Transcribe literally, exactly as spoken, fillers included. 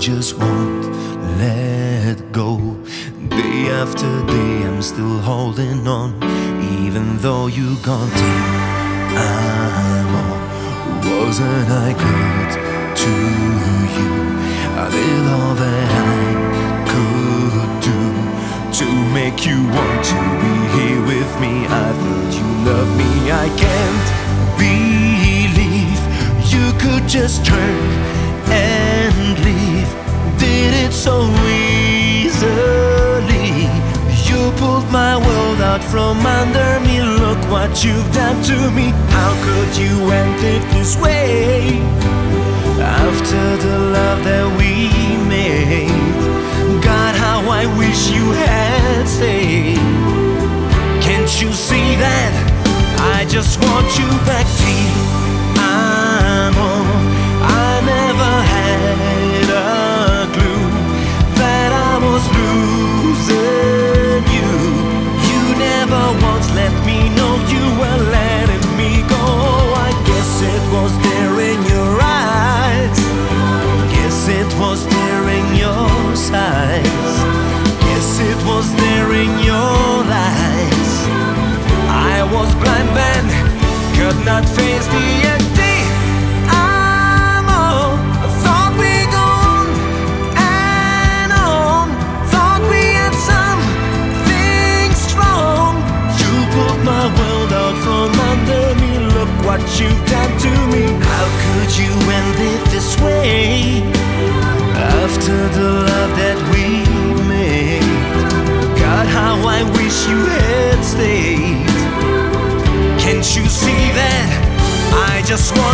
just won't let go. Day after day I'm still holding on, even though you gone deep. I'm all, wasn't I good to you? I did all that I could do to make you want to be here with me. I thought you loved me. I can't believe you could just turn and leave. Did it so easily. You pulled my world out from under me. Look what you've done to me. How could you end it this way? After the love that we made, God, how I wish you had stayed. Can't you see that I just want you back, deep? I'm on. I never had a clue that I was losing you. You never once let me know you were letting me go. I guess it was there in your eyes. Guess it was there in your sighs. Guess it was there in your eyes. I was blind then, could not face the empty. I'm all, I thought we go on and on. Thought we had something strong. You pulled my world out from under me. Look what you've done to me. How could you end it this way? After the love that we made, God, how I wish you had stayed. Can't you see that I just want